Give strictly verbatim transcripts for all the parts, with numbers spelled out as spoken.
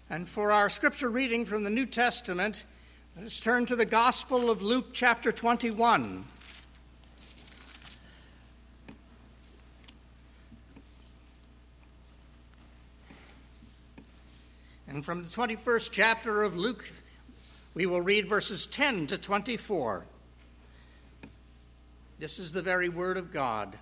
And for our scripture reading from the New Testament, let us turn to the Gospel of Luke chapter twenty-one. And from the twenty-first chapter of Luke, we will read verses ten to twenty-four. This is the very word of God.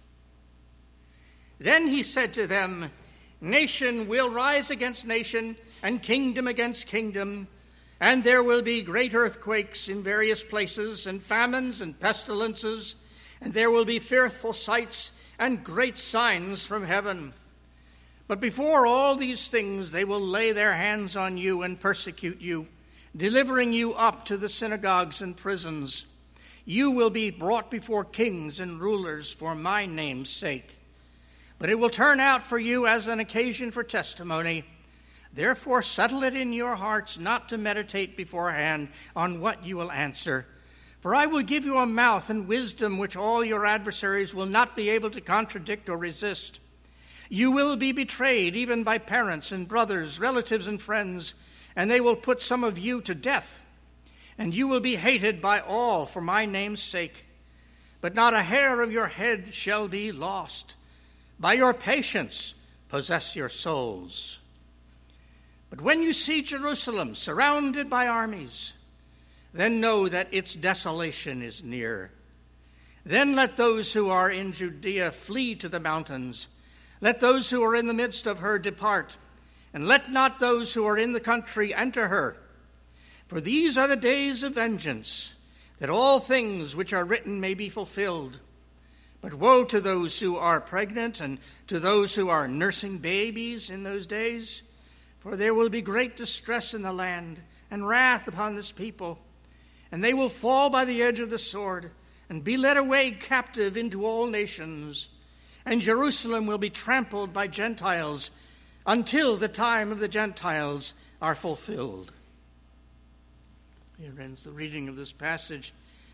Then he said to them, "Nation will rise against nation, and kingdom against kingdom, and there will be great earthquakes in various places, and famines and pestilences, and there will be fearful sights and great signs from heaven. But before all these things they will lay their hands on you and persecute you, delivering you up to the synagogues and prisons. You will be brought before kings and rulers for my name's sake. But it will turn out for you as an occasion for testimony. Therefore settle it in your hearts not to meditate beforehand on what you will answer. For I will give you a mouth and wisdom which all your adversaries will not be able to contradict or resist. You will be betrayed even by parents and brothers, relatives and friends, and they will put some of you to death. And you will be hated by all for my name's sake. But not a hair of your head shall be lost. By your patience possess your souls. But when you see Jerusalem surrounded by armies, then know that its desolation is near. Then let those who are in Judea flee to the mountains. Let those who are in the midst of her depart, and let not those who are in the country enter her. For these are the days of vengeance, that all things which are written may be fulfilled. But woe to those who are pregnant and to those who are nursing babies in those days, for there will be great distress in the land and wrath upon this people, and they will fall by the edge of the sword and be led away captive into all nations. And Jerusalem will be trampled by Gentiles until the time of the Gentiles are fulfilled." Here ends the reading of this passage.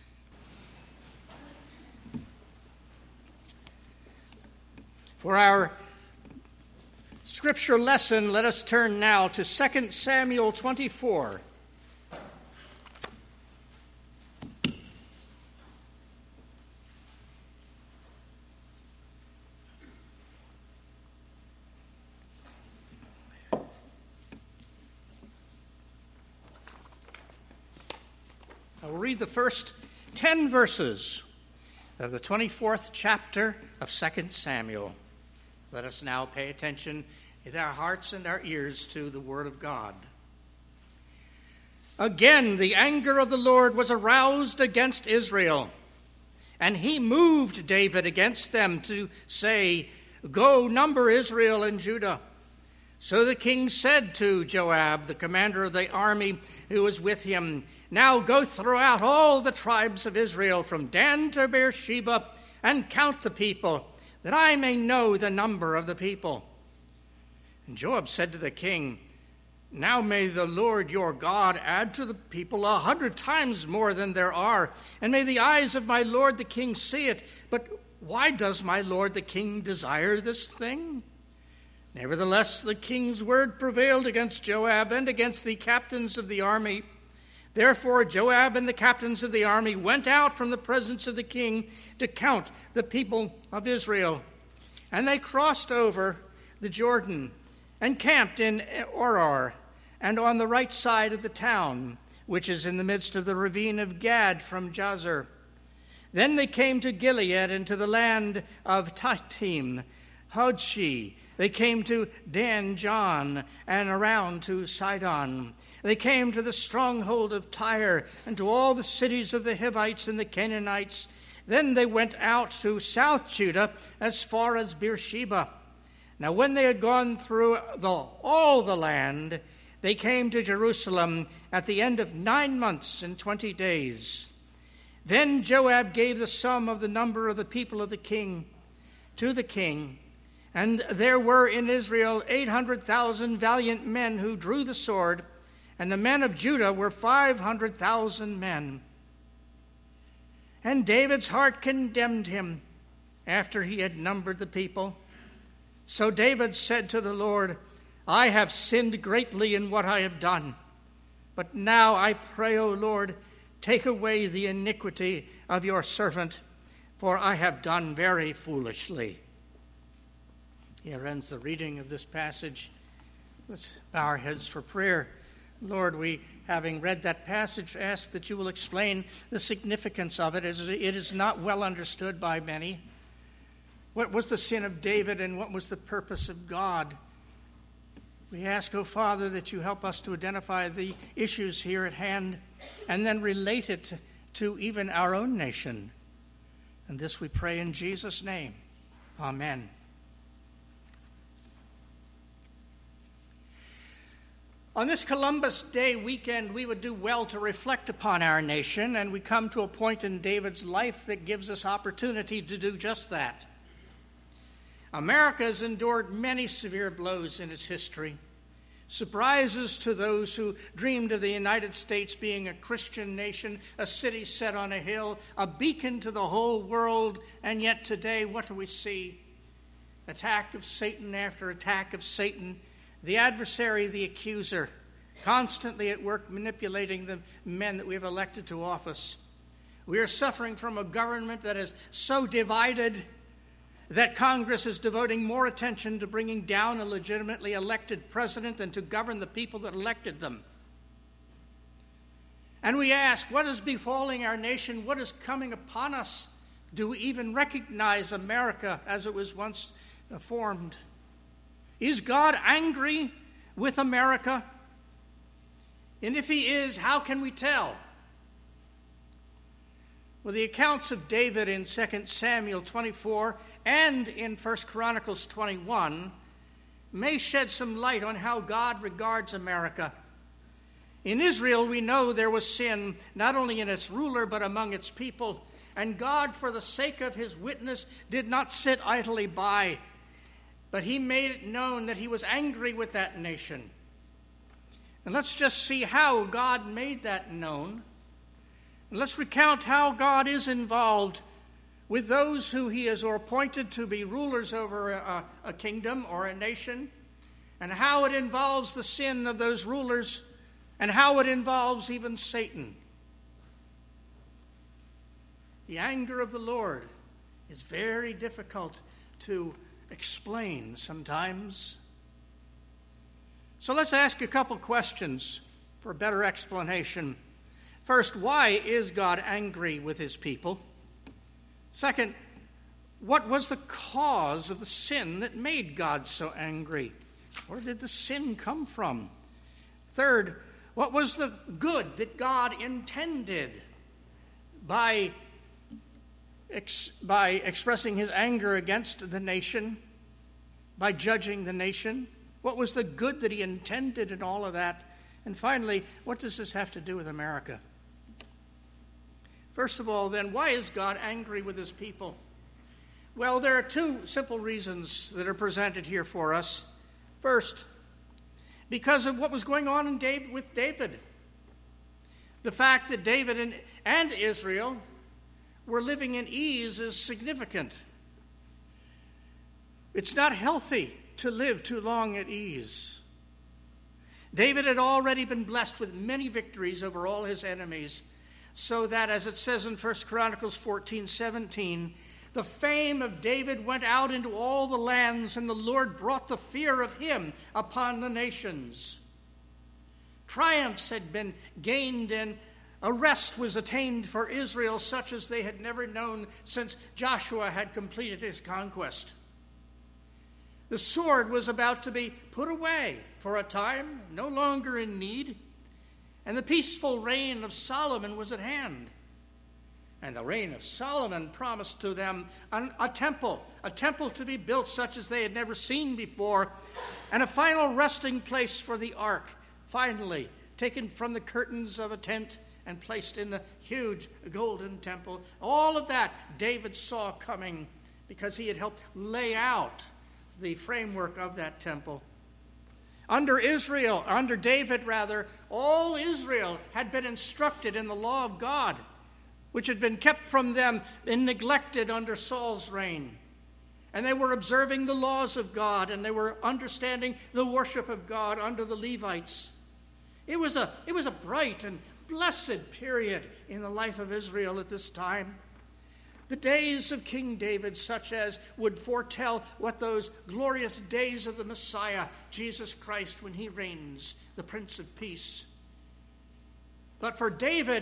For our scripture lesson, let us turn now to Second Samuel twenty-four. I will read the first ten verses of the twenty-fourth chapter of Second Samuel. Let us now pay attention with our hearts and our ears to the word of God. Again, the anger of the Lord was aroused against Israel, and he moved David against them to say, "Go, number Israel and Judah." So the king said to Joab, the commander of the army who was with him, "Now go throughout all the tribes of Israel from Dan to Beersheba and count the people, that I may know the number of the people." And Joab said to the king, "Now may the Lord your God add to the people a hundred times more than there are, and may the eyes of my lord the king see it. But why does my lord the king desire this thing?" Nevertheless, the king's word prevailed against Joab and against the captains of the army. Therefore Joab and the captains of the army went out from the presence of the king to count the people of Israel. And they crossed over the Jordan and camped in Oror and on the right side of the town, which is in the midst of the ravine of Gad from Jazer. Then they came to Gilead and to the land of Tahtim, Hodshi. They came to Dan John and around to Sidon. They came to the stronghold of Tyre and to all the cities of the Hivites and the Canaanites. Then they went out to South Judah as far as Beersheba. Now when they had gone through the, all the land, they came to Jerusalem at the end of nine months and twenty days. Then Joab gave the sum of the number of the people of the king to the king. And there were in Israel eight hundred thousand valiant men who drew the sword, and the men of Judah were five hundred thousand men. And David's heart condemned him after he had numbered the people. So David said to the Lord, I have sinned greatly in what I have done. But now I pray, O Lord, take away the iniquity of your servant, for I have done very foolishly. Here ends the reading of this passage. Let's bow our heads for prayer. Lord, we, having read that passage, ask that you will explain the significance of it, as it is not well understood by many. What was the sin of David, and what was the purpose of God? We ask, O Father, that you help us to identify the issues here at hand and then relate it to even our own nation. And this we pray in Jesus' name. Amen. On this Columbus Day weekend, we would do well to reflect upon our nation, and we come to a point in David's life that gives us opportunity to do just that. America has endured many severe blows in its history. Surprises to those who dreamed of the United States being a Christian nation, a city set on a hill, a beacon to the whole world, and yet today, what do we see? Attack of Satan after attack of Satan, the adversary, the accuser, constantly at work manipulating the men that we have elected to office. We are suffering from a government that is so divided that Congress is devoting more attention to bringing down a legitimately elected president than to govern the people that elected them. And we ask, what is befalling our nation? What is coming upon us? Do we even recognize America as it was once formed? Is God angry with America? And if he is, how can we tell? Well, the accounts of David in Second Samuel twenty-four and in First Chronicles twenty-one may shed some light on how God regards America. In Israel, we know there was sin, not only in its ruler, but among its people. And God, for the sake of his witness, did not sit idly by, but he made it known that he was angry with that nation. And let's just see how God made that known. Let's recount how God is involved with those who he has appointed to be rulers over a, a kingdom or a nation, and how it involves the sin of those rulers, and how it involves even Satan. The anger of the Lord is very difficult to explain sometimes. So let's ask a couple questions for a better explanation. First, why is God angry with his people? Second, what was the cause of the sin that made God so angry? Where did the sin come from? Third, what was the good that God intended by, ex- by expressing his anger against the nation, by judging the nation? What was the good that he intended in all of that? And finally, what does this have to do with America? First of all, then, why is God angry with his people? Well, there are two simple reasons that are presented here for us. First, because of what was going on in David, with David. The fact that David and, and Israel were living in ease is significant. It's not healthy to live too long at ease. David had already been blessed with many victories over all his enemies, so that, as it says in First Chronicles fourteen seventeen, the fame of David went out into all the lands, and the Lord brought the fear of him upon the nations. Triumphs had been gained, and a rest was attained for Israel, such as they had never known since Joshua had completed his conquest. The sword was about to be put away for a time, no longer in need, and the peaceful reign of Solomon was at hand. And the reign of Solomon promised to them an, a temple, a temple to be built such as they had never seen before, and a final resting place for the ark, finally taken from the curtains of a tent and placed in the huge golden temple. All of that David saw coming because he had helped lay out the framework of that temple. Under Israel, under David rather, all Israel had been instructed in the law of God, which had been kept from them and neglected under Saul's reign. And they were observing the laws of God, and they were understanding the worship of God under the Levites. It was a, it was a bright and blessed period in the life of Israel at this time. The days of King David, such as would foretell what those glorious days of the Messiah, Jesus Christ, when he reigns, the Prince of Peace. But for David,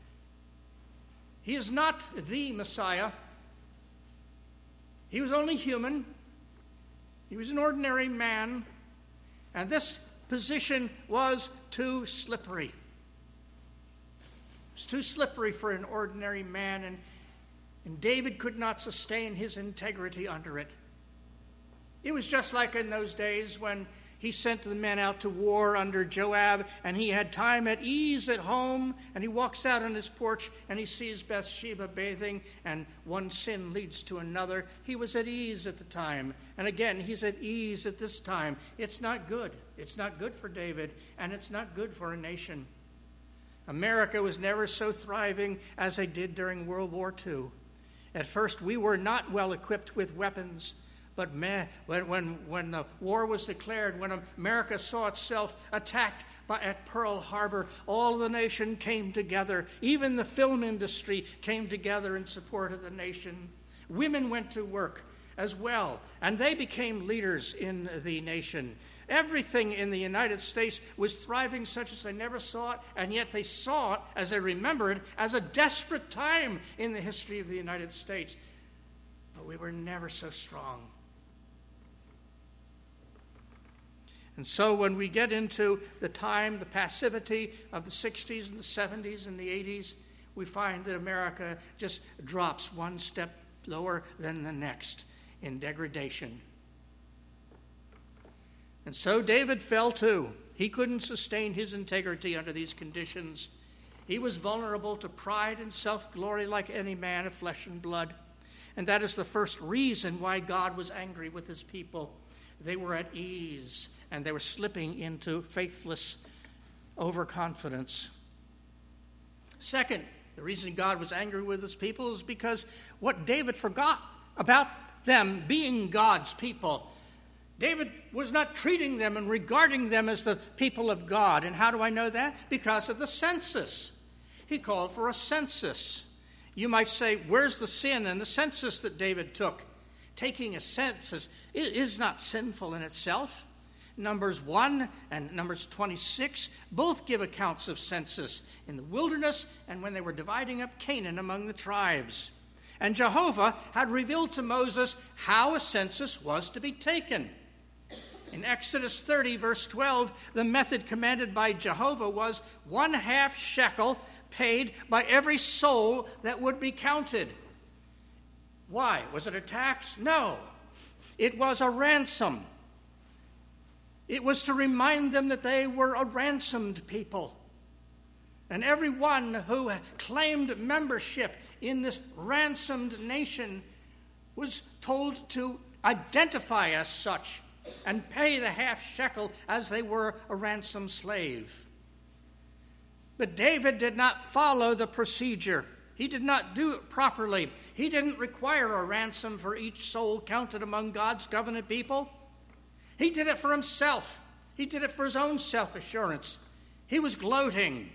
he is not the Messiah. He was only human. He was an ordinary man. And this position was too slippery. It was too slippery for an ordinary man, and, and David could not sustain his integrity under it. It was just like in those days when he sent the men out to war under Joab, and he had time at ease at home, and he walks out on his porch, and he sees Bathsheba bathing, and one sin leads to another. He was at ease at the time, and again, he's at ease at this time. It's not good. It's not good for David, and it's not good for a nation. America was never so thriving as they did during World War Two. At first, we were not well equipped with weapons. But man, when, when, when the war was declared, when America saw itself attacked by, at Pearl Harbor, all the nation came together. Even the film industry came together in support of the nation. Women went to work as well, and they became leaders in the nation. Everything in the United States was thriving such as they never saw it, and yet they saw it, as they remember it, as a desperate time in the history of the United States. But we were never so strong. And so when we get into the time, the passivity of the sixties and the seventies and the eighties, we find that America just drops one step lower than the next in degradation. And so David fell too. He couldn't sustain his integrity under these conditions. He was vulnerable to pride and self-glory like any man of flesh and blood. And that is the first reason why God was angry with his people. They were at ease, and they were slipping into faithless overconfidence. Second, the reason God was angry with his people is because what David forgot about them being God's people. David was not treating them and regarding them as the people of God. And how do I know that? Because of the census. He called for a census. You might say, where's the sin in the census that David took? Taking a census is not sinful in itself. Numbers one and Numbers twenty-six both give accounts of census in the wilderness and when they were dividing up Canaan among the tribes. And Jehovah had revealed to Moses how a census was to be taken. In Exodus thirty, verse twelve, the method commanded by Jehovah was one half shekel paid by every soul that would be counted. Why? Was it a tax? No. It was a ransom. It was to remind them that they were a ransomed people. And everyone who claimed membership in this ransomed nation was told to identify as such and pay the half shekel as they were a ransomed slave. But David did not follow the procedure. He did not do it properly. He didn't require a ransom for each soul counted among God's covenant people. He did it for himself. He did it for his own self-assurance. He was gloating.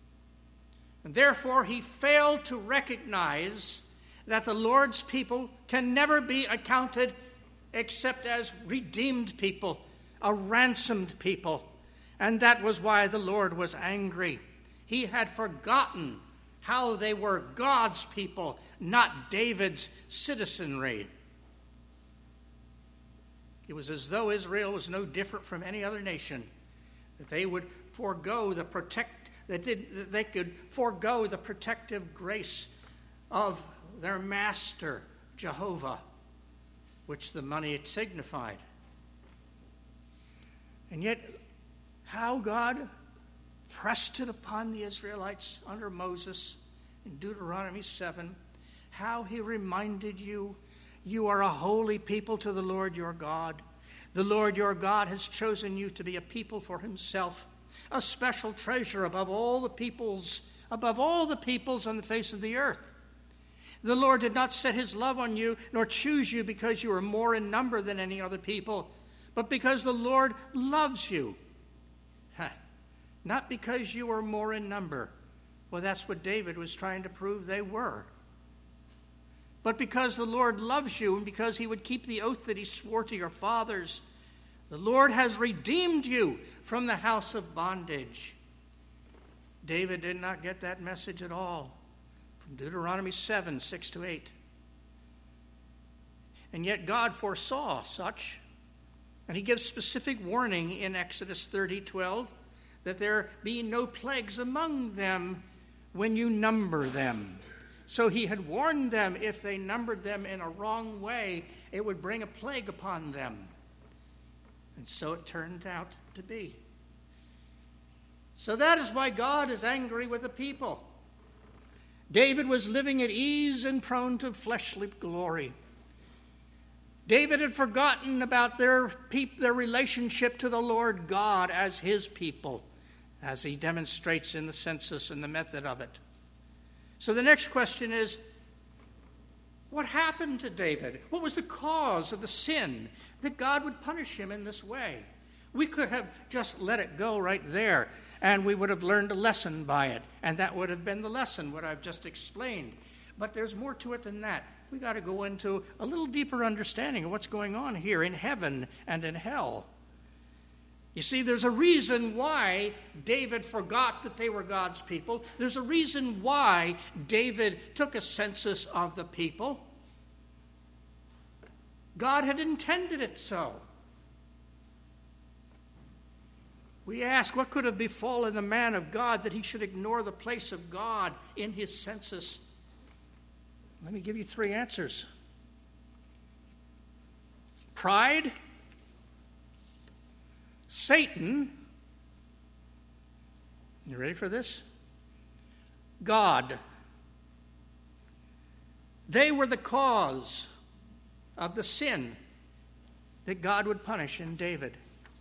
And therefore, he failed to recognize that the Lord's people can never be accounted except as redeemed people, a ransomed people. And that was why the Lord was angry. He had forgotten how they were God's people, not David's citizenry. It was as though Israel was no different from any other nation, that they would forego the protect that did that they could forego the protective grace of their master Jehovah, which the money signified. And yet, how God pressed it upon the Israelites under Moses in Deuteronomy seven, how he reminded you, you are a holy people to the Lord your God. The Lord your God has chosen you to be a people for himself, a special treasure above all the peoples, above all the peoples on the face of the earth. The Lord did not set his love on you, nor choose you because you are more in number than any other people, but because the Lord loves you. Huh. Not because you are more in number. Well, that's what David was trying to prove they were. But because the Lord loves you, and because he would keep the oath that he swore to your fathers, the Lord has redeemed you from the house of bondage. David did not get that message at all. From Deuteronomy seven, six to eight. And yet God foresaw such. And he gives specific warning in Exodus thirty, twelve, that there be no plagues among them when you number them. So he had warned them if they numbered them in a wrong way, it would bring a plague upon them. And so it turned out to be. So that is why God is angry with the people. David was living at ease and prone to fleshly glory. David had forgotten about their, peop- their relationship to the Lord God as his people, as he demonstrates in the census and the method of it. So the next question is, what happened to David? What was the cause of the sin that God would punish him in this way? We could have just let it go right there, and we would have learned a lesson by it, and that would have been the lesson, what I've just explained. But there's more to it than that. We got to go into a little deeper understanding of what's going on here in heaven and in hell. You see, there's a reason why David forgot that they were God's people. There's a reason why David took a census of the people. God had intended it so. We ask, what could have befallen the man of God that he should ignore the place of God in his census? Let me give you three answers. Pride, Satan, you ready for this? God. They were the cause of the sin that God would punish in David.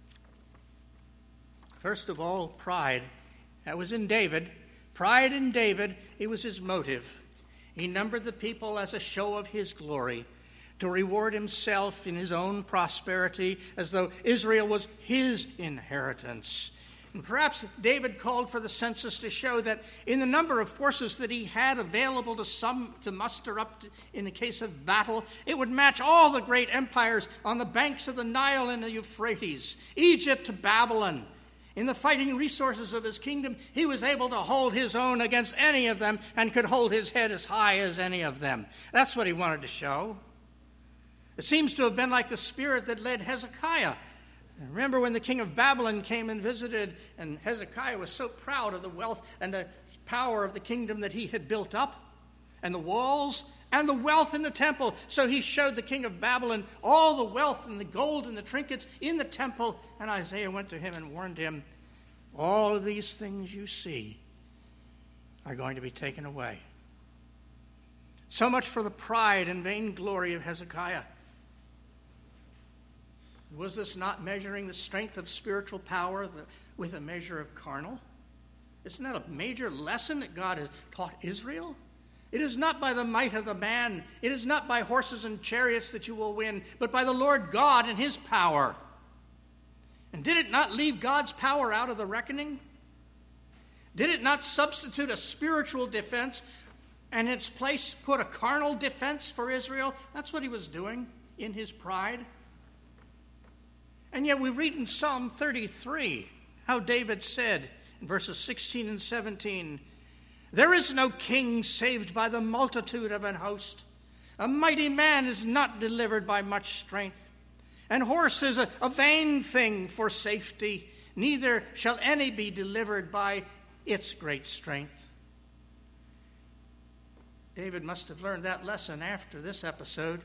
First of all, pride. That was in David. Pride in David, it was his motive. He numbered the people as a show of his glory, to reward himself in his own prosperity, as though Israel was his inheritance. And perhaps David called for the census to show that in the number of forces that he had available to some to muster up to, in the case of battle, it would match all the great empires on the banks of the Nile and the Euphrates, Egypt to Babylon. In the fighting resources of his kingdom, he was able to hold his own against any of them and could hold his head as high as any of them. That's what he wanted to show. It seems to have been like the spirit that led Hezekiah. Remember when the king of Babylon came and visited, and Hezekiah was so proud of the wealth and the power of the kingdom that he had built up, and the walls and the wealth in the temple. So he showed the king of Babylon all the wealth and the gold and the trinkets in the temple, and Isaiah went to him and warned him, all of these things you see are going to be taken away. So much for the pride and vainglory of Hezekiah. Was this not measuring the strength of spiritual power with a measure of carnal? Isn't that a major lesson that God has taught Israel? It is not by the might of a man, it is not by horses and chariots that you will win, but by the Lord God and his power. And did it not leave God's power out of the reckoning? Did it not substitute a spiritual defense and in its place put a carnal defense for Israel? That's what he was doing in his pride. And yet we read in Psalm thirty-three how David said in verses sixteen and seventeen, there is no king saved by the multitude of an host. A mighty man is not delivered by much strength. And horse is a, a vain thing for safety. Neither shall any be delivered by its great strength. David must have learned that lesson after this episode.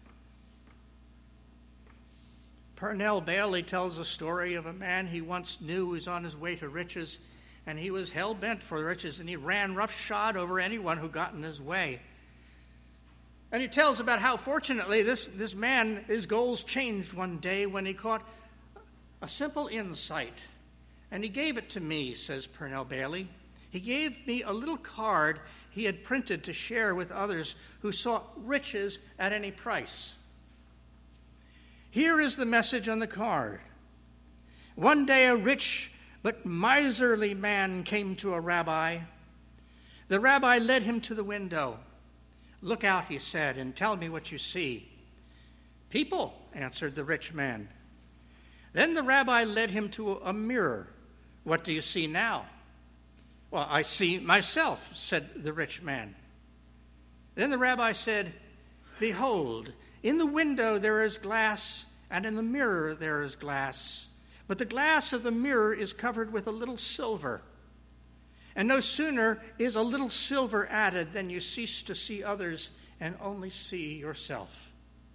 Purnell Bailey tells a story of a man he once knew who was on his way to riches, and he was hell-bent for riches, and he ran roughshod over anyone who got in his way. And he tells about how, fortunately, this, this man, his goals changed one day when he caught a simple insight. And he gave it to me, says Purnell Bailey. He gave me a little card he had printed to share with others who sought riches at any price. Here is the message on the card. One day a rich but miserly man came to a rabbi. The rabbi led him to the window. "Look out," he said, "and tell me what you see." "People," answered the rich man. Then the rabbi led him to a mirror. "What do you see now?" "Well, I see myself," said the rich man. Then the rabbi said, "Behold, in the window there is glass, and in the mirror there is glass. But the glass of the mirror is covered with a little silver. And no sooner is a little silver added than you cease to see others and only see yourself."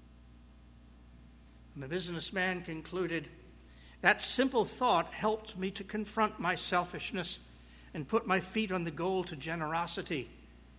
And the businessman concluded, "That simple thought helped me to confront my selfishness and put my feet on the goal to generosity."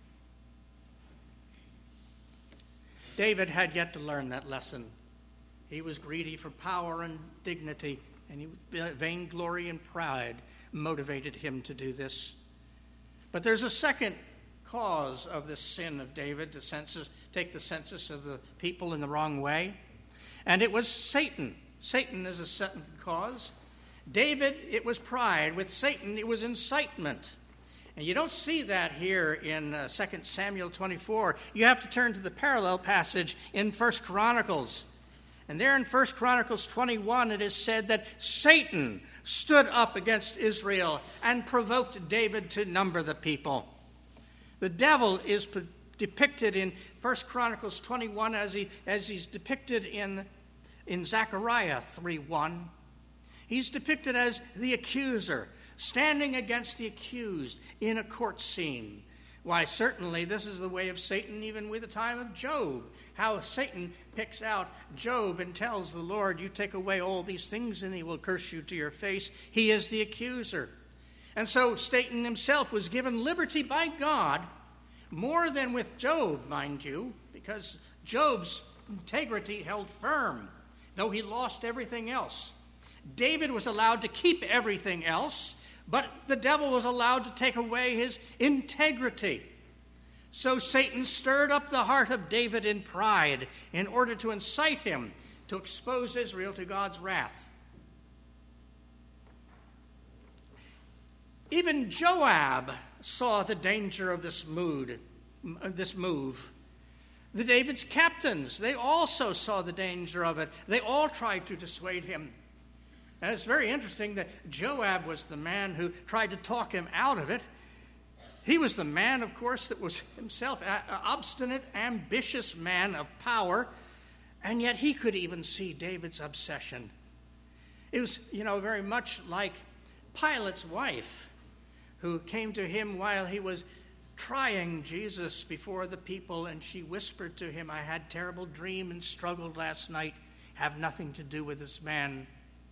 David had yet to learn that lesson. He was greedy for power and dignity, and he, vainglory and pride motivated him to do this. But there's a second cause of this sin of David, to census, take the census of the people in the wrong way. And it was Satan. Satan is a second cause. David, it was pride. With Satan, it was incitement. And you don't see that here in uh, Second Samuel twenty-four. You have to turn to the parallel passage in First Chronicles. And there in First Chronicles twenty-one, it is said that Satan stood up against Israel and provoked David to number the people. The devil is p- depicted in First Chronicles twenty-one as he as he's depicted in, in Zechariah three one. He's depicted as the accuser, standing against the accused in a court scene. Why, certainly this is the way of Satan even with the time of Job. How Satan picks out Job and tells the Lord, "You take away all these things and he will curse you to your face." He is the accuser. And so Satan himself was given liberty by God, more than with Job, mind you, because Job's integrity held firm, though he lost everything else. David was allowed to keep everything else, but the devil was allowed to take away his integrity. So Satan stirred up the heart of David in pride in order to incite him to expose Israel to God's wrath. Even Joab saw the danger of this mood, this move. The David's captains, they also saw the danger of it. They all tried to dissuade him. And it's very interesting that Joab was the man who tried to talk him out of it. He was the man, of course, that was himself an obstinate, ambitious man of power, and yet he could even see David's obsession. It was, you know, very much like Pilate's wife, who came to him while he was trying Jesus before the people, and she whispered to him, "I had a terrible dream and struggled last night. Have nothing to do with this man."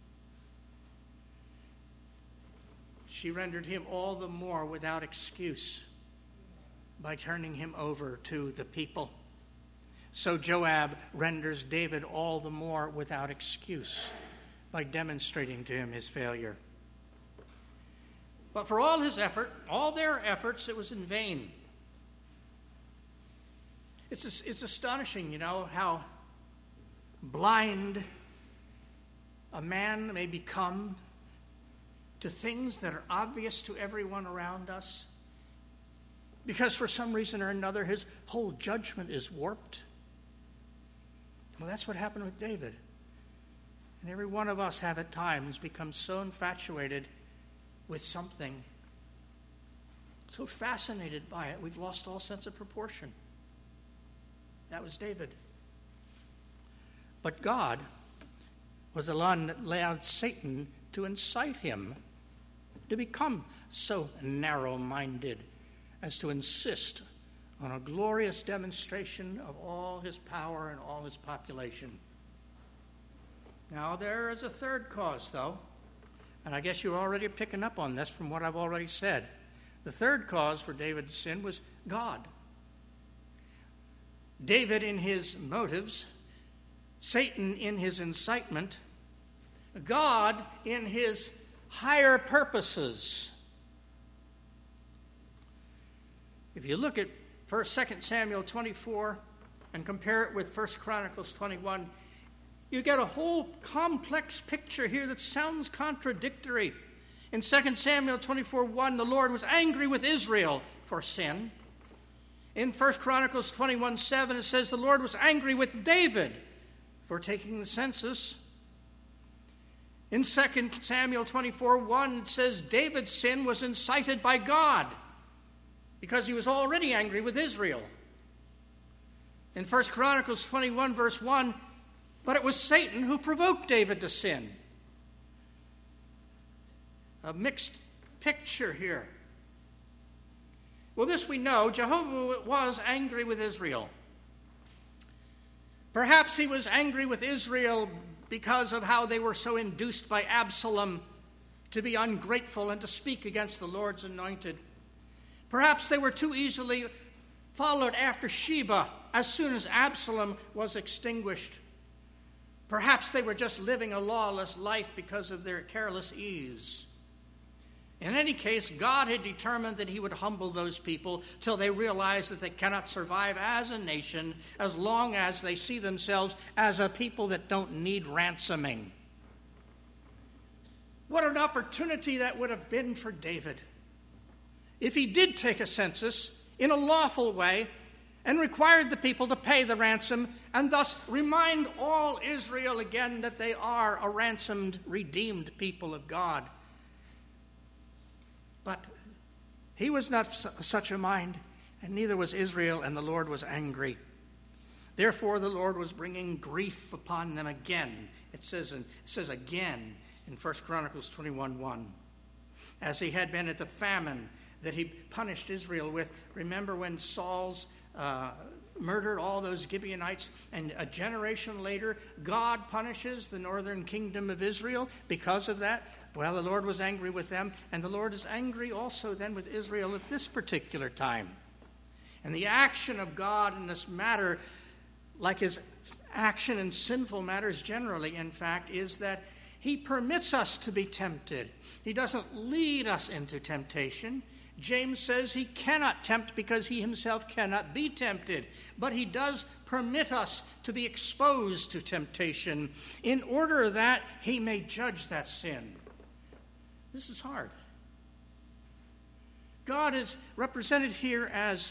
She rendered him all the more without excuse by turning him over to the people. So Joab renders David all the more without excuse by demonstrating to him his failure. But for all his effort, all their efforts, it was in vain. It's, it's astonishing, you know, how blind a man may become to things that are obvious to everyone around us, because for some reason or another his whole judgment is warped. Well, that's what happened with David. And every one of us have at times become so infatuated with something, so fascinated by it, we've lost all sense of proportion. That was David. But God was the one that allowed Satan to incite him to become so narrow-minded as to insist on a glorious demonstration of all his power and all his population. Now, there is a third cause, though, and I guess you're already picking up on this from what I've already said. The third cause for David's sin was God. David in his motives, Satan in his incitement, God in his higher purposes. If you look at First, Second Samuel twenty-four and compare it with First Chronicles twenty-one, you get a whole complex picture here that sounds contradictory. In Second Samuel twenty-four one, the Lord was angry with Israel for sin. In First Chronicles twenty-one seven, it says the Lord was angry with David for taking the census. In Second Samuel twenty-four one, it says David's sin was incited by God because he was already angry with Israel. In First Chronicles twenty-one verse one, but it was Satan who provoked David to sin. A mixed picture here. Well, this we know, Jehovah was angry with Israel. Perhaps he was angry with Israel because of how they were so induced by Absalom to be ungrateful and to speak against the Lord's anointed. Perhaps they were too easily followed after Sheba as soon as Absalom was extinguished. Perhaps they were just living a lawless life because of their careless ease. In any case, God had determined that he would humble those people till they realize that they cannot survive as a nation as long as they see themselves as a people that don't need ransoming. What an opportunity that would have been for David if he did take a census in a lawful way and required the people to pay the ransom and thus remind all Israel again that they are a ransomed, redeemed people of God. But he was not such a mind, and neither was Israel, and the Lord was angry. Therefore, the Lord was bringing grief upon them again. It says, in, it says again in First Chronicles twenty-one one. As he had been at the famine that he punished Israel with. Remember when Saul's uh, murdered all those Gibeonites, and a generation later, God punishes the northern kingdom of Israel because of that? Well, the Lord was angry with them, and the Lord is angry also then with Israel at this particular time. And the action of God in this matter, like his action in sinful matters generally, in fact, is that he permits us to be tempted. He doesn't lead us into temptation. James says he cannot tempt because he himself cannot be tempted. But he does permit us to be exposed to temptation in order that he may judge that sin. This is hard. God is represented here as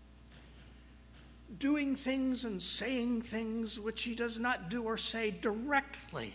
doing things and saying things which he does not do or say directly,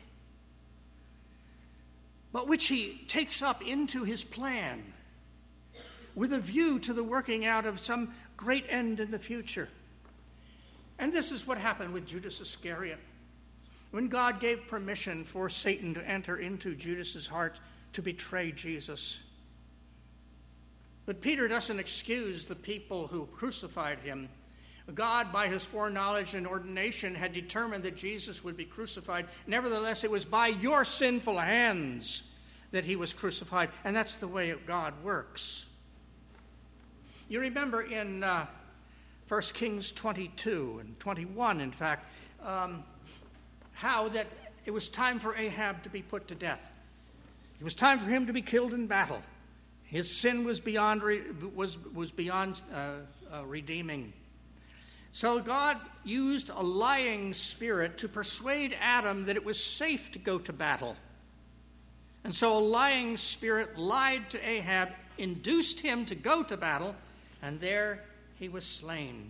but which he takes up into his plan with a view to the working out of some great end in the future. And this is what happened with Judas Iscariot. When God gave permission for Satan to enter into Judas's heart to betray Jesus. But Peter doesn't excuse the people who crucified him. God, by his foreknowledge and ordination, had determined that Jesus would be crucified. Nevertheless, it was by your sinful hands that he was crucified. And that's the way God works. You remember in uh, First Kings twenty-two and twenty-one, in fact, um, how that it was time for Ahab to be put to death. It was time for him to be killed in battle. His sin was beyond was was beyond uh, uh, redeeming. So God used a lying spirit to persuade Adam that it was safe to go to battle. And so a lying spirit lied to Ahab, induced him to go to battle, and there he was slain.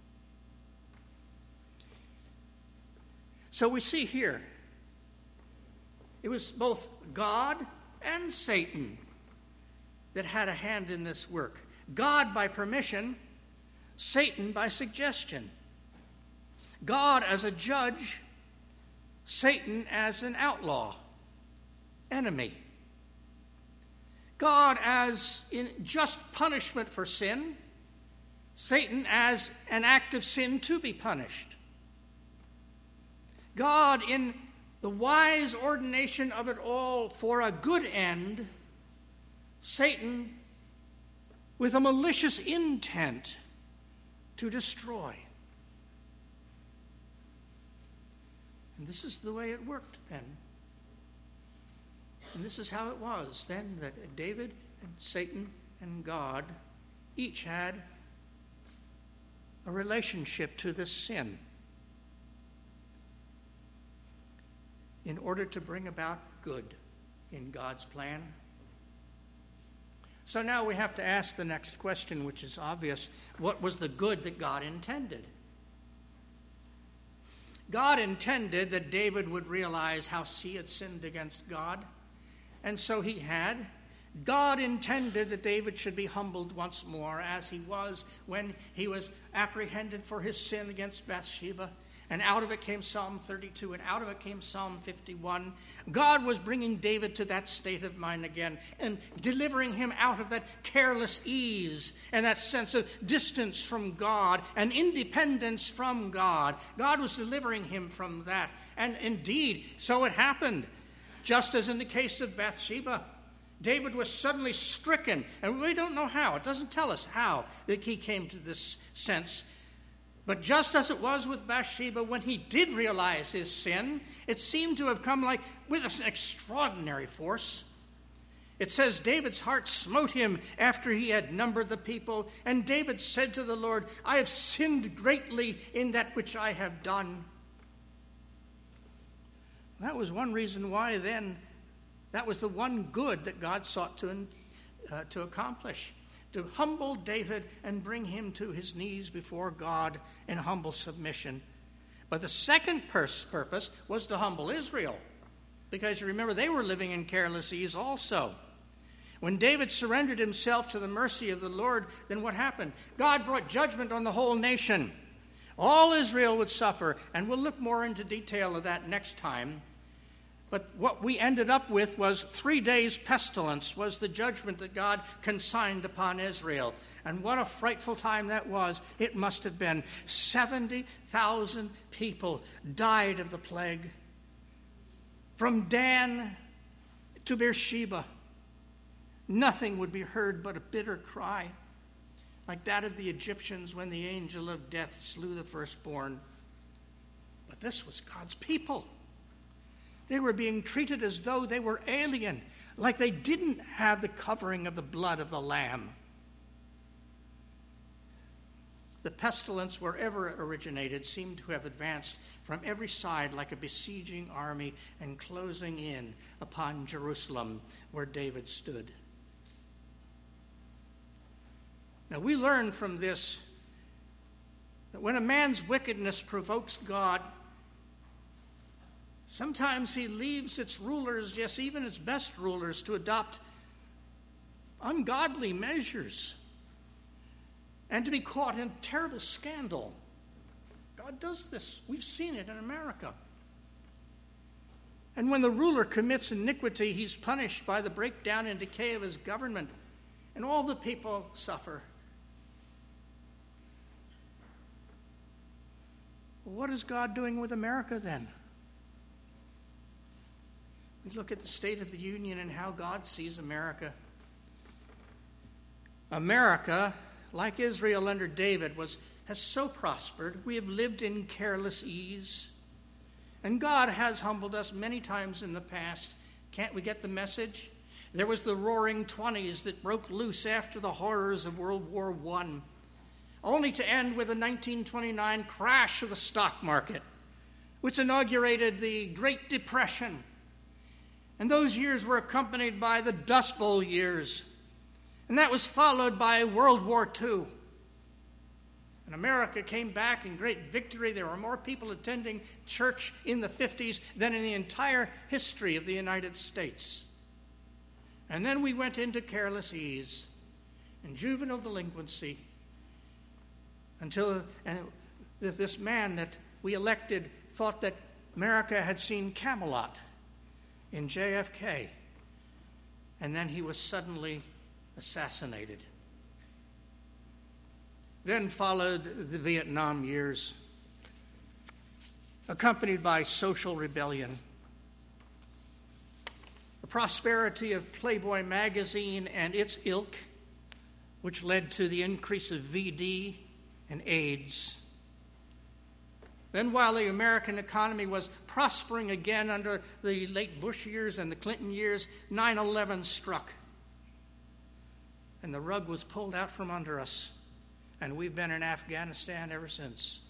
So we see here, it was both God and Satan that had a hand in this work. God by permission, Satan by suggestion. God as a judge, Satan as an outlaw, enemy. God as in just punishment for sin, Satan as an act of sin to be punished. God in the wise ordination of it all for a good end, Satan with a malicious intent to destroy. And this is the way it worked then. And this is how it was then, that David and Satan and God each had a relationship to this sin in order to bring about good in God's plan. So now we have to ask the next question, which is obvious. What was the good that God intended? God intended that David would realize how he had sinned against God, and so he had. God intended that David should be humbled once more, as he was when he was apprehended for his sin against Bathsheba. And out of it came Psalm thirty-two, and out of it came Psalm fifty-one. God was bringing David to that state of mind again and delivering him out of that careless ease and that sense of distance from God and independence from God. God was delivering him from that. And indeed, so it happened. Just as in the case of Bathsheba, David was suddenly stricken, and we don't know how. It doesn't tell us how that he came to this sense. But just as it was with Bathsheba, when he did realize his sin, it seemed to have come like with an extraordinary force. It says David's heart smote him after he had numbered the people, and David said to the Lord, I have sinned greatly in that which I have done. That was one reason why then, that was the one good that God sought to, uh, to accomplish. To humble David and bring him to his knees before God in humble submission. But the second pers- purpose was to humble Israel, because you remember they were living in careless ease also. When David surrendered himself to the mercy of the Lord, then what happened? God brought judgment on the whole nation. All Israel would suffer, and we'll look more into detail of that next time. But what we ended up with was three days pestilence was the judgment that God consigned upon Israel. And what a frightful time that was. It must have been seventy thousand people died of the plague. From Dan to Beersheba, nothing would be heard but a bitter cry, like that of the Egyptians when the angel of death slew the firstborn. But this was God's people. They were being treated as though they were alien, like they didn't have the covering of the blood of the Lamb. The pestilence, wherever it originated, seemed to have advanced from every side like a besieging army and closing in upon Jerusalem, where David stood. Now we learn from this that when a man's wickedness provokes God, sometimes he leaves its rulers, yes, even its best rulers, to adopt ungodly measures and to be caught in terrible scandal. God does this. We've seen it in America. And when the ruler commits iniquity, he's punished by the breakdown and decay of his government, and all the people suffer. What is God doing with America then? We look at the State of the Union and how God sees America. America, like Israel under David, was has so prospered. We have lived in careless ease. And God has humbled us many times in the past. Can't we get the message? There was the roaring twenties that broke loose after the horrors of World War One, only to end with a nineteen twenty-nine crash of the stock market, which inaugurated the Great Depression. And those years were accompanied by the Dust Bowl years. And that was followed by World War Two. And America came back in great victory. There were more people attending church in the fifties than in the entire history of the United States. And then we went into careless ease and juvenile delinquency until and this man that we elected thought that America had seen Camelot in J F K, and then he was suddenly assassinated. Then followed the Vietnam years, accompanied by social rebellion, the prosperity of Playboy magazine and its ilk, which led to the increase of V D and AIDS. Then while the American economy was prospering again under the late Bush years and the Clinton years, nine eleven struck. And the rug was pulled out from under us. And we've been in Afghanistan ever since.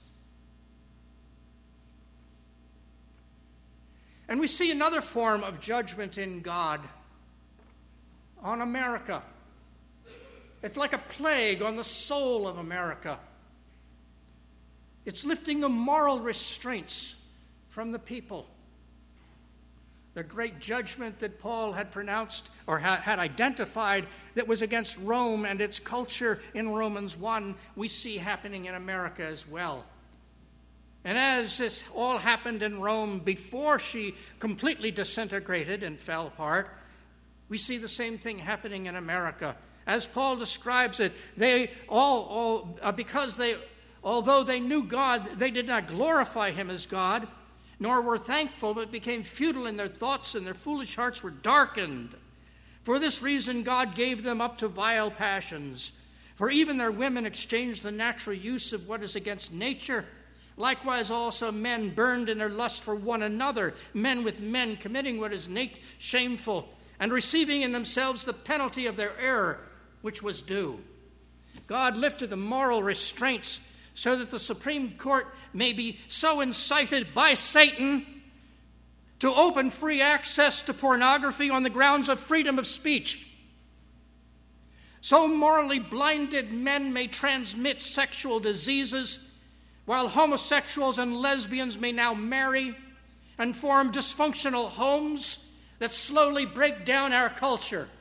And we see another form of judgment in God on America. It's like a plague on the soul of America. It's lifting the moral restraints from the people. The great judgment that Paul had pronounced or had identified that was against Rome and its culture in Romans one, we see happening in America as well. And as this all happened in Rome before she completely disintegrated and fell apart, we see the same thing happening in America. As Paul describes it, they all, all uh, because they, although they knew God, they did not glorify him as God, nor were thankful, but became futile in their thoughts, and their foolish hearts were darkened. For this reason God gave them up to vile passions. For even their women exchanged the natural use of what is against nature. Likewise also men burned in their lust for one another, men with men committing what is na- shameful, and receiving in themselves the penalty of their error, which was due. God lifted the moral restraints so that the Supreme Court may be so incited by Satan to open free access to pornography on the grounds of freedom of speech. So morally blinded men may transmit sexual diseases, while homosexuals and lesbians may now marry and form dysfunctional homes that slowly break down our culture.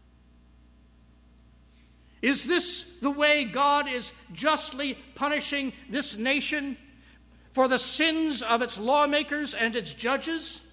Is this the way God is justly punishing this nation for the sins of its lawmakers and its judges?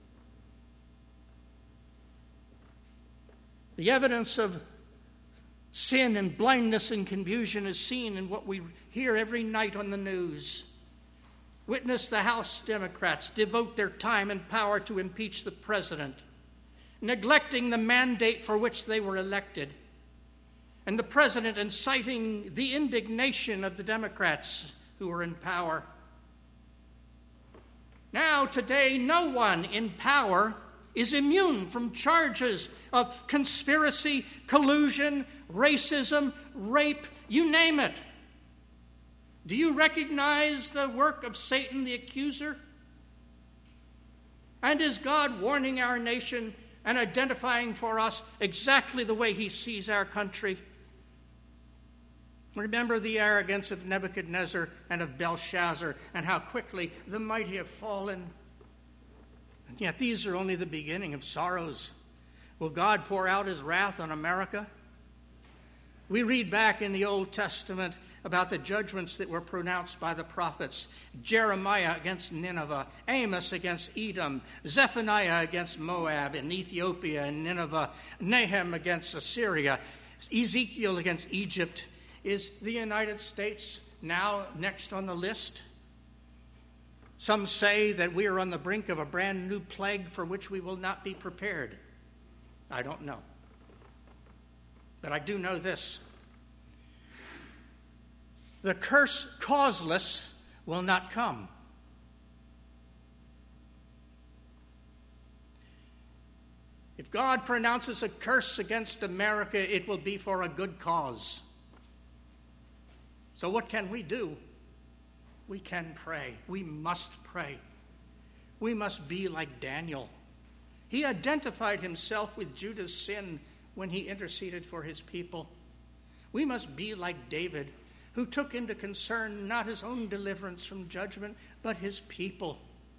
The evidence of sin and blindness and confusion is seen in what we hear every night on the news. Witness the House Democrats devote their time and power to impeach the president, neglecting the mandate for which they were elected, and the president inciting the indignation of the Democrats who are in power. Now, today, no one in power is immune from charges of conspiracy, collusion, racism, rape, you name it. Do you recognize the work of Satan the accuser? And is God warning our nation and identifying for us exactly the way he sees our country? Remember the arrogance of Nebuchadnezzar and of Belshazzar, and how quickly the mighty have fallen. And yet these are only the beginning of sorrows. Will God pour out his wrath on America? We read back in the Old Testament about the judgments that were pronounced by the prophets. Jeremiah against Nineveh, Amos against Edom, Zephaniah against Moab and Ethiopia and Nineveh, Nahum against Assyria, Ezekiel against Egypt. Is the United States now next on the list? Some say that we are on the brink of a brand new plague for which we will not be prepared. I don't know. But I do know this. The curse causeless will not come. If God pronounces a curse against America, it will be for a good cause. So what can we do? We can pray. We must pray. We must be like Daniel. He identified himself with Judah's sin when he interceded for his people. We must be like David, who took into concern not his own deliverance from judgment, but his people.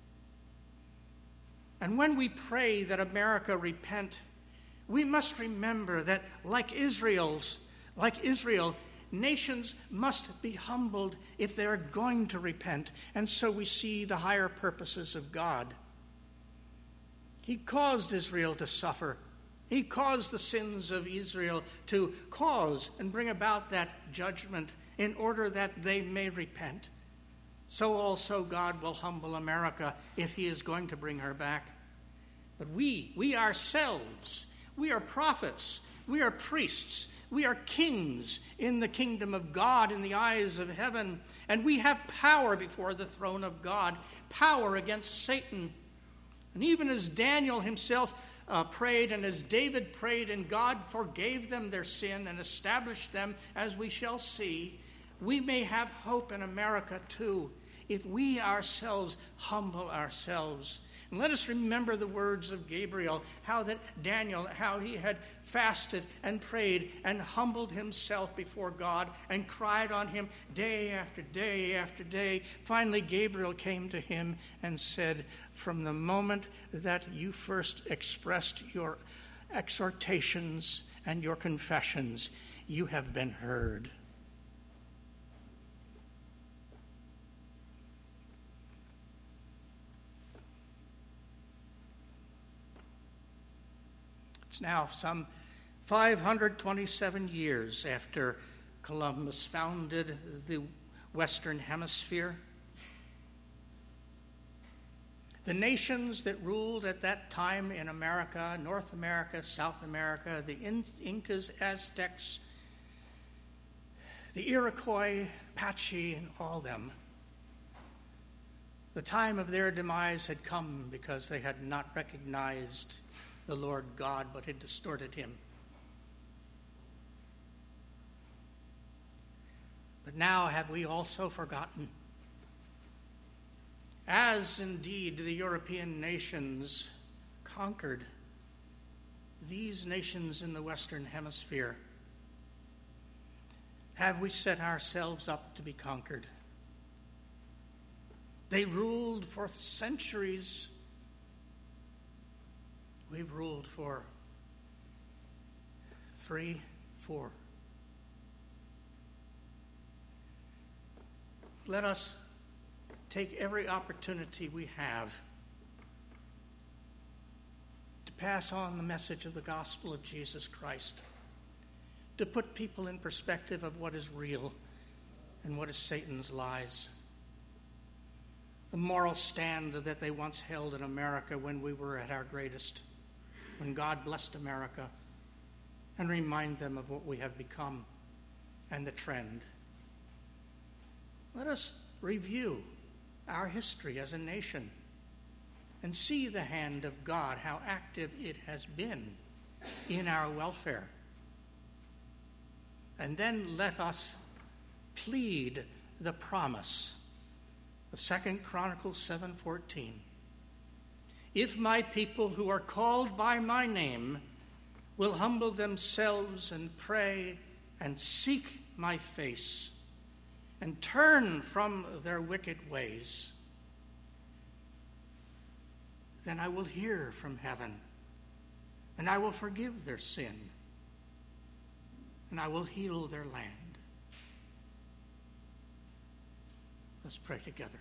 And when we pray that America repent, we must remember that like Israel's, like Israel, nations must be humbled if they are going to repent. And so we see the higher purposes of God. He caused Israel to suffer. He caused the sins of Israel to cause and bring about that judgment in order that they may repent. So also God will humble America if he is going to bring her back. But we, we ourselves, we are prophets, we are priests, we are kings in the kingdom of God in the eyes of heaven, and we have power before the throne of God, power against Satan. And even as Daniel himself uh, prayed, and as David prayed, and God forgave them their sin and established them, as we shall see, we may have hope in America too, if we ourselves humble ourselves. And let us remember the words of Gabriel, how that Daniel, how he had fasted and prayed and humbled himself before God and cried on him day after day after day. Finally, Gabriel came to him and said, from the moment that you first expressed your exhortations and your confessions, you have been heard. It's now some five hundred twenty-seven years after Columbus founded the Western Hemisphere. The nations that ruled at that time in America, North America, South America, the Incas, Aztecs, the Iroquois, Apache, and all them, the time of their demise had come because they had not recognized the Lord God, but had distorted him. But now have we also forgotten? As indeed the European nations conquered these nations in the Western Hemisphere, have we set ourselves up to be conquered? They ruled for centuries. We've ruled for three, four. Let us take every opportunity we have to pass on the message of the gospel of Jesus Christ, to put people in perspective of what is real and what is Satan's lies. The moral stand that they once held in America when we were at our greatest, when God blessed America, and remind them of what we have become and the trend. Let us review our history as a nation and see the hand of God, how active it has been in our welfare. And then let us plead the promise of Second Chronicles seven fourteen. If my people who are called by my name will humble themselves and pray and seek my face and turn from their wicked ways, then I will hear from heaven, and I will forgive their sin, and I will heal their land. Let's pray together.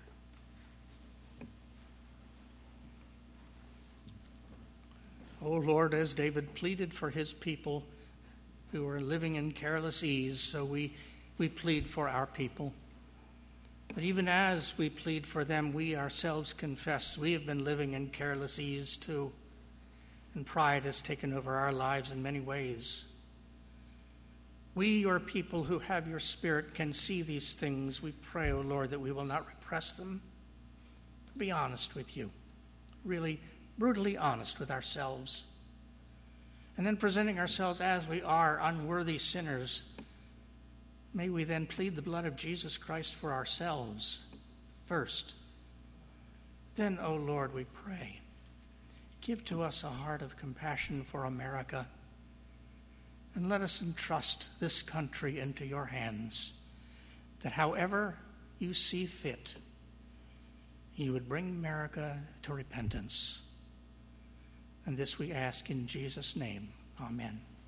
O Lord, as David pleaded for his people who are living in careless ease, so we, we plead for our people. But even as we plead for them, we ourselves confess we have been living in careless ease too, and pride has taken over our lives in many ways. We, your people who have your Spirit, can see these things. We pray, O Lord, that we will not repress them, but be honest with you, really brutally honest with ourselves. And then presenting ourselves as we are, unworthy sinners, may we then plead the blood of Jesus Christ for ourselves first. Then, O Lord, we pray, give to us a heart of compassion for America, and let us entrust this country into your hands, that however you see fit, you would bring America to repentance. And this we ask in Jesus' name. Amen.